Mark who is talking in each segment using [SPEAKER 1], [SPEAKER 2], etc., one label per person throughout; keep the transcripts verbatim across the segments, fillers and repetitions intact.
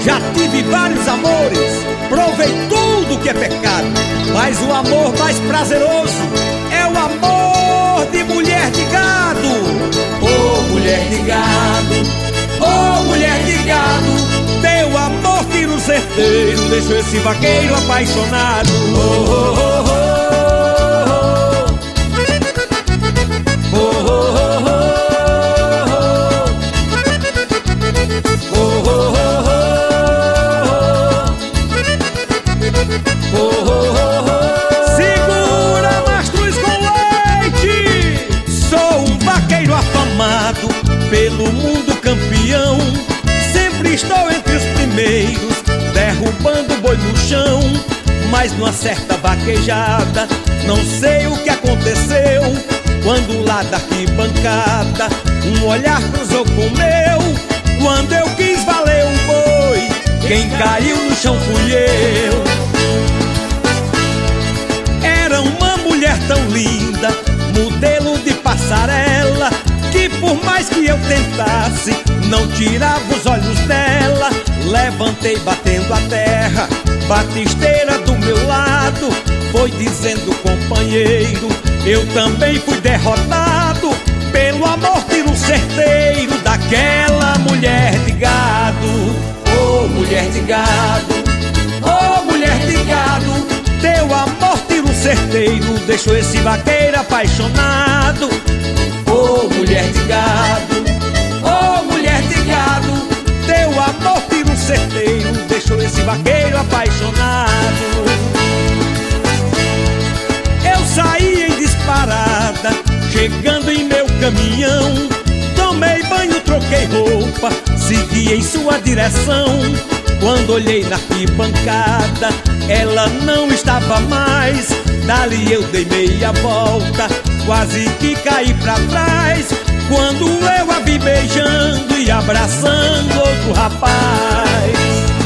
[SPEAKER 1] Já tive vários amores, provei tudo que é pecado, mas o amor mais prazeroso é o amor de mulher de gado.
[SPEAKER 2] Ô mulher de gado, ô mulher de gado,
[SPEAKER 1] teu amor tiro certeiro deixou esse vaqueiro apaixonado. Oh, oh, oh, oh. Pelo mundo campeão, sempre estou entre os primeiros, derrubando o boi no chão. Mas numa certa vaquejada, não sei o que aconteceu, quando lá da arquibancada um olhar cruzou com o meu. Quando eu quis valer um boi, quem caiu no chão fui eu. Era uma mulher tão linda, modelo de passarela, que por mais que eu tentasse, não tirava os olhos dela. Levantei batendo a terra, batisteira do meu lado, foi dizendo companheiro, eu também fui derrotado pelo amor tiro certeiro daquela mulher de gado.
[SPEAKER 2] Ô mulher de gado, ô mulher de gado,
[SPEAKER 1] teu amor tiro certeiro deixou esse vaqueiro apaixonado.
[SPEAKER 2] Ô mulher de gado, ô mulher de gado,
[SPEAKER 1] teu amor tiro certeiro deixou esse vaqueiro apaixonado. Eu saí em disparada, chegando em meu caminhão, tomei banho, troquei roupa, segui em sua direção. Quando olhei na arquibancada, ela não estava mais. Dali eu dei meia volta, quase que caí pra trás, quando eu a vi beijando e abraçando outro rapaz.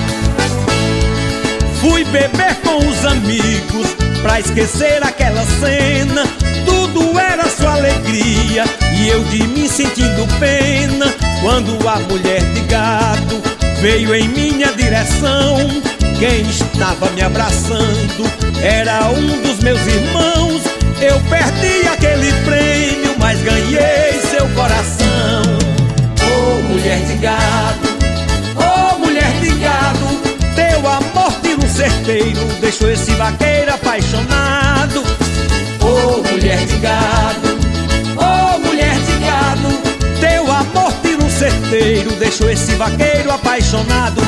[SPEAKER 1] Fui beber com os amigos pra esquecer aquela cena, tudo era só alegria e eu de mim sentindo pena, quando a mulher de gado veio em minha direção. Quem estava me abraçando era um dos meus irmãos. Eu perdi aquele prêmio, mas ganhei seu coração.
[SPEAKER 2] Ô mulher de gado, ô mulher de gado,
[SPEAKER 1] teu amor tiro certeiro deixou esse vaqueiro apaixonado.
[SPEAKER 2] Ô mulher de gado, ô mulher de gado,
[SPEAKER 1] teu amor tiro certeiro deixou esse vaqueiro apaixonado.